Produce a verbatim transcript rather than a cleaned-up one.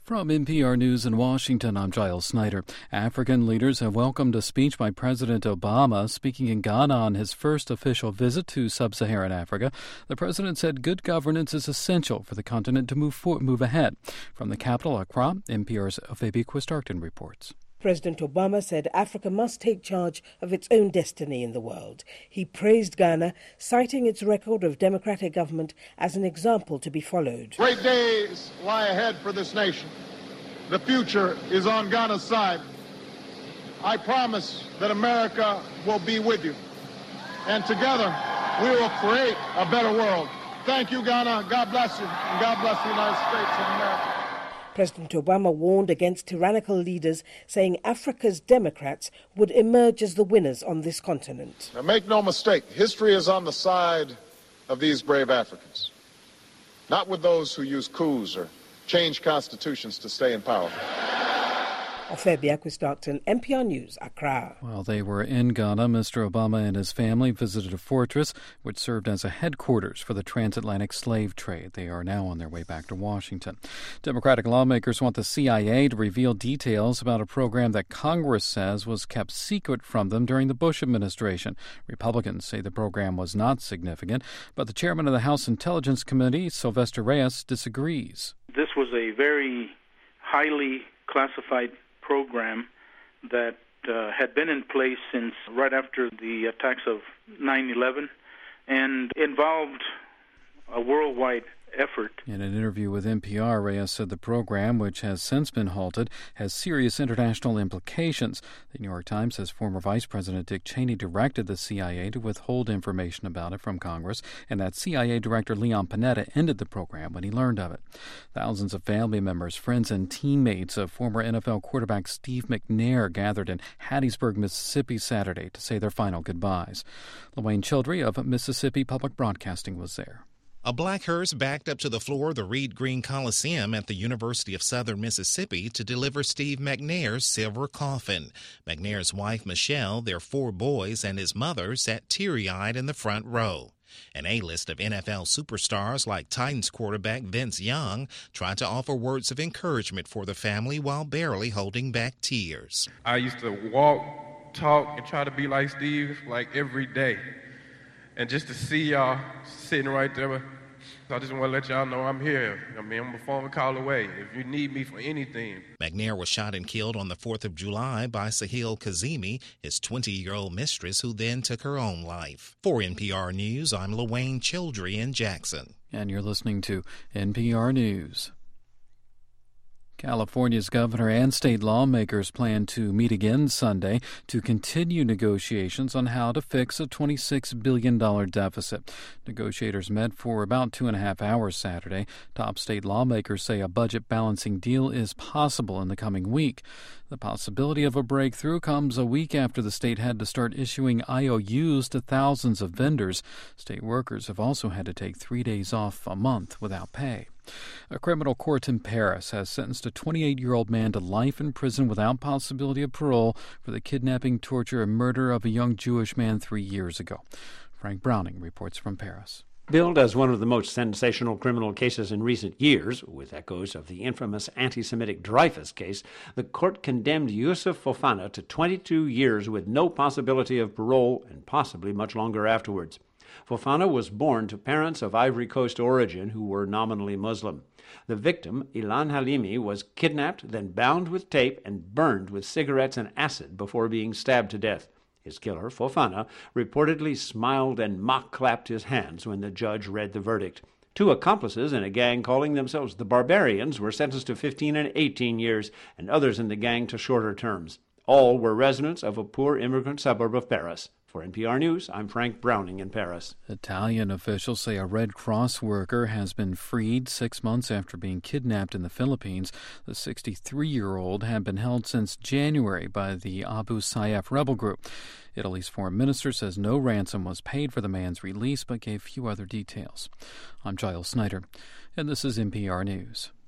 From N P R News in Washington, I'm Giles Snyder. African leaders have welcomed a speech by President Obama speaking in Ghana on his first official visit to sub-Saharan Africa. The president said good governance is essential for the continent to move for, move ahead. From the capital, Accra, N P R's Phoebe Quistarkton reports. President Obama said Africa must take charge of its own destiny in the world. He praised Ghana, citing its record of democratic government as an example to be followed. Great days lie ahead for this nation. The future is on Ghana's side. I promise that America will be with you. And together, we will create a better world. Thank you, Ghana. God bless you. And God bless the United States of America. President Obama warned against tyrannical leaders, saying Africa's Democrats would emerge as the winners on this continent. Now, make no mistake, history is on the side of these brave Africans, not with those who use coups or change constitutions to stay in power. Phoebe Quistarkton, N P R News, Accra. While they were in Ghana, Mister Obama and his family visited a fortress which served as a headquarters for the transatlantic slave trade. They are now on their way back to Washington. Democratic lawmakers want the C I A to reveal details about a program that Congress says was kept secret from them during the Bush administration. Republicans say the program was not significant, but the chairman of the House Intelligence Committee, Sylvester Reyes, disagrees. This was a very highly classified program that uh, had been in place since right after the attacks of nine eleven and involved a worldwide effort. In an interview with N P R, Reyes said the program, which has since been halted, has serious international implications. The New York Times says former Vice President Dick Cheney directed the C I A to withhold information about it from Congress, and that C I A Director Leon Panetta ended the program when he learned of it. Thousands of family members, friends, and teammates of former N F L quarterback Steve McNair gathered in Hattiesburg, Mississippi Saturday to say their final goodbyes. LaWayne Childrey of Mississippi Public Broadcasting was there. A black hearse backed up to the floor of the Reed Green Coliseum at the University of Southern Mississippi to deliver Steve McNair's silver coffin. McNair's wife, Michelle, their four boys, and his mother sat teary-eyed in the front row. An A-list of N F L superstars like Titans quarterback Vince Young tried to offer words of encouragement for the family while barely holding back tears. I used to walk, talk, and try to be like Steve like every day. And just to see y'all sitting right there, I just want to let y'all know I'm here. I mean, I'm a phone call away if you need me for anything. McNair was shot and killed on the fourth of July by Sahil Kazemi, his twenty-year-old mistress, who then took her own life. For N P R News, I'm LaWayne Childrey in Jackson. And you're listening to N P R News. California's governor and state lawmakers plan to meet again Sunday to continue negotiations on how to fix a twenty-six billion dollars deficit. Negotiators met for about two and a half hours Saturday. Top state lawmakers say a budget balancing deal is possible in the coming week. The possibility of a breakthrough comes a week after the state had to start issuing I O Us to thousands of vendors. State workers have also had to take three days off a month without pay. A criminal court in Paris has sentenced a twenty-eight-year-old man to life in prison without possibility of parole for the kidnapping, torture, and murder of a young Jewish man three years ago. Frank Browning reports from Paris. Billed as one of the most sensational criminal cases in recent years, with echoes of the infamous anti-Semitic Dreyfus case, the court condemned Yousef Fofana to twenty-two years with no possibility of parole and possibly much longer afterwards. Fofana was born to parents of Ivory Coast origin who were nominally Muslim. The victim, Ilan Halimi, was kidnapped, then bound with tape and burned with cigarettes and acid before being stabbed to death. His killer, Fofana, reportedly smiled and mock-clapped his hands when the judge read the verdict. Two accomplices in a gang calling themselves the Barbarians were sentenced to fifteen and eighteen years, and others in the gang to shorter terms. All were residents of a poor immigrant suburb of Paris. For N P R News, I'm Frank Browning in Paris. Italian officials say a Red Cross worker has been freed six months after being kidnapped in the Philippines. The sixty-three-year-old had been held since January by the Abu Sayyaf rebel group. Italy's foreign minister says no ransom was paid for the man's release, but gave few other details. I'm Giles Snyder, and this is N P R News.